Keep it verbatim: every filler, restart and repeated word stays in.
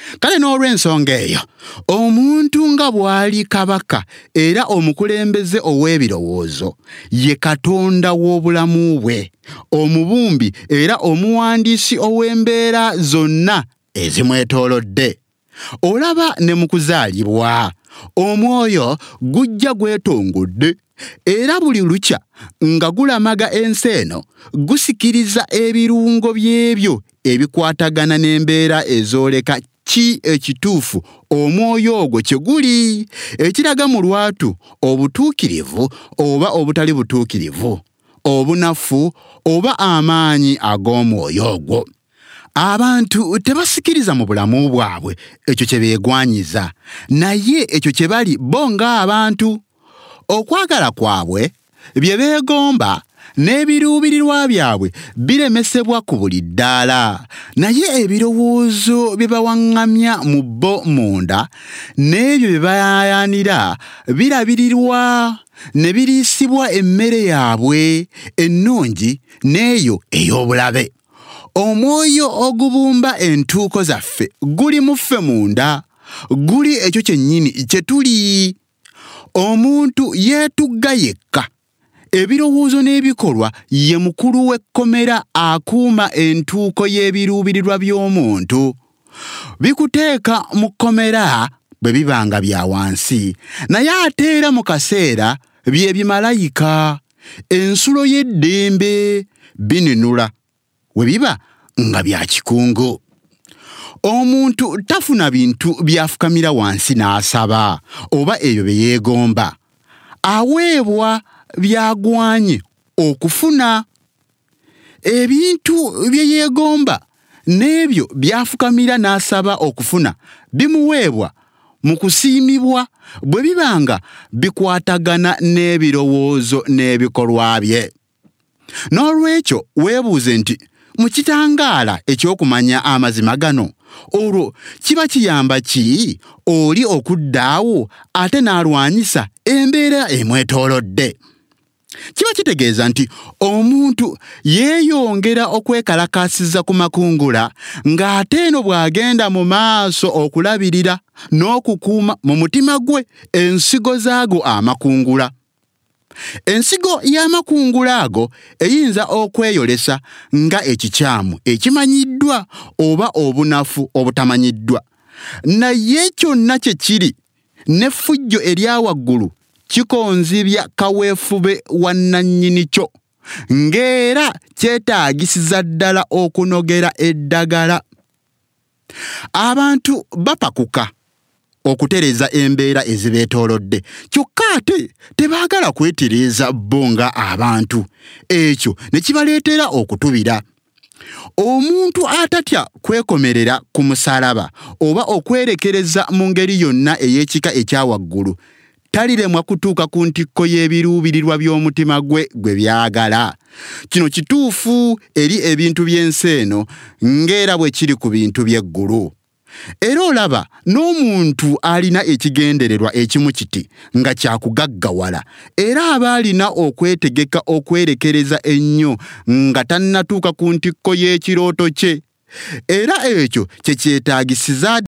Kale n'olw'ensonga eyo, omuntu nga bw'ali kabaka era omukulembeze ow'ebirowoozo ye Katonda w'obulamu bwe, omubumbi era omuwandiisi ow'embeera zonna ezimwetoolodde. Olaba ne mu kuzaalibwa, omwoyo gujja gwetongodde era buli lukya nga gulamaga ensi eno gusikiriza ebirungo by'ebyo ebikwatagana n'embeera ezooleka ki ekituufu omwoyo ogwo kye guli, ekiraga mu lwatu obutuukirivu oba obutali butuukirivu, obunafu oba amaanyi ag'omwoyo ogwo. Abantu tebasikiriza mu bulamu bwabwe ekyo kye beegwanyiza, naye ekyo kye bali bo ng'abantu. Okwagala kwabwe bye beegomba n'ebiruubirirwa byabwe biremesebwa ku buli ddaala, naye ebirowoozo bye bawaŋŋamya mu bo munda n'ebyo bye bayaayaanira birabirirwa ne biriisibwa emmere yaabwe ennungi n'eyo ey'obulabe. Omwoyo ogubumba entuuko zaffe guli mu ffe munda, guli ekyo kyennyini kye tuli. Omuntu yeetugga yekka. Ebirowoozo n'ebikolwa ye mukulu w'ekkomera akuuma entuuko y'ebiruubirirwa by'omuntu. Bikuteeka mu kkomera bwe bibanga bya wansi, naye ate era mu kaseera bye bimalayika. Ensulo y'eddembe bininula we biba nga bya kikungu. Omuntu tafuna bintu byafukamira wansi n'asaba oba ebyo bye yeegomba. Aweebwa byagwanye okufuna. Ebintu bye yeegomba n'ebyo byafukamira n'asaba okufuna bimuweebwa mu kusiimibwa bwe bibanga bikwatagana n'ebirowoozo n'ebikolwa bye. N'olwekyo weebuuze nti mu kitangaala eky'okumanya amazima gano, olwo kiba kiyamba ki oli okuddaawo ate n'alwanyisa embeera emwetoolodde? Kiba kitegeeza nti omuntu yeeyongera okwekalakaasiza ku makungula ng'ate eno bw'agenda mu maaso okulabirira n'okukuuma mu mutima gwe ensigo z'ago amakungula. Ensigo y'amakungula ago eyinza okweyolesa nga ekikyamu ekimanyiddwa oba obunafu obutamanyiddwa, naye kyonna kye kiri n'effujjo erya waggulu kikonzibya kaweefube wa nnannyini kyo, ng'era kyetaagisiza ddala okunogera eddagala. Abantu bapakuka okutereza embeera ezibeetoolodde, kyokka ate tebaagala kwetereeza bo nga abantu. Ekyo ne kibaleetera okutubira. Omuntu atatya kwekomerera ku musalaba oba okwerekereza mu ngeri yonna ey'ekika ekya waggulu taliremwa kutuuka ku ntikko y'ebiruubirirwa by'omutima gwe gwe byagala. Kino kituufu eri ebintu by'ensi eno ng'era bwe kiri ku bintu by'eggulu. Era olaba n'omuntu alina ekigendererwa ekimu kiti nga kyakugaggawala, era aba alina okwetegeka okwerekereza ennyo nga tannatuuka ku ntikko y'ekirooto kye, era ekyo kye kyetaagisiza